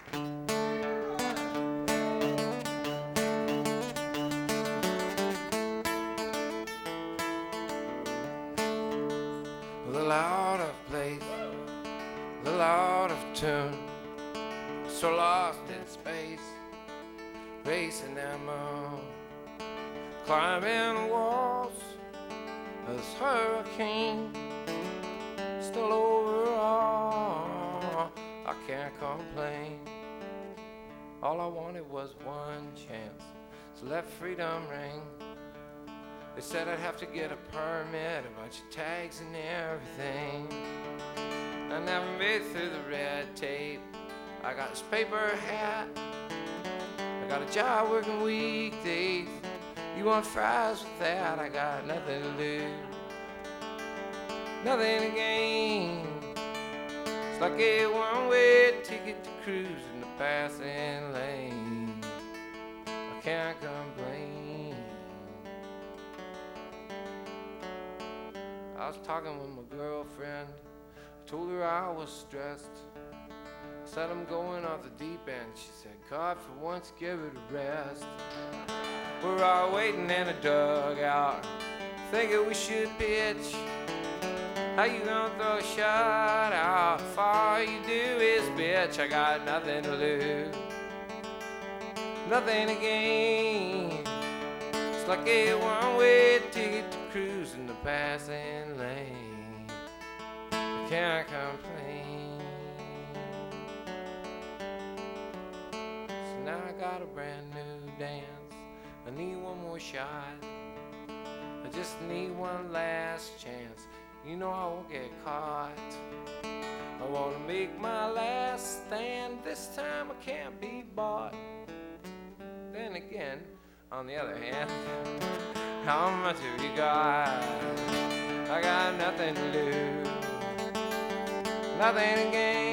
A little out of place, a little out of tune, so lost in space, racing that moon, climbing the walls of this hurricane, still overall, I can't complain. All I wanted was one chance, so let freedom ring. They said I'd have to get a permit, a bunch of tags and everything. I never made through the red tape. I got this paper hat, I got a job working weekdays. You want fries with that? I got nothing to lose, nothing to gain. It's like a one-way ticket to cruise in the passing lane. I can't complain. I was talking with my girlfriend, I told her I was stressed. I said I'm going off the deep end. She said, God, for once give it a rest. We're all waiting in a dugout, thinking we should pitch. How you gonna throw a shot out if all you do is bitch? I got nothing to lose, nothing to gain. It's like a one-way ticket to cruise in the passing lane. I can't complain. So now I got a brand new dance. I need one more shot. I just need one last chance. You know I won't get caught. I wanna make my last stand. This time I can't be bought. Then again, on the other hand, how much have you got? I got nothing to lose, nothing to gain.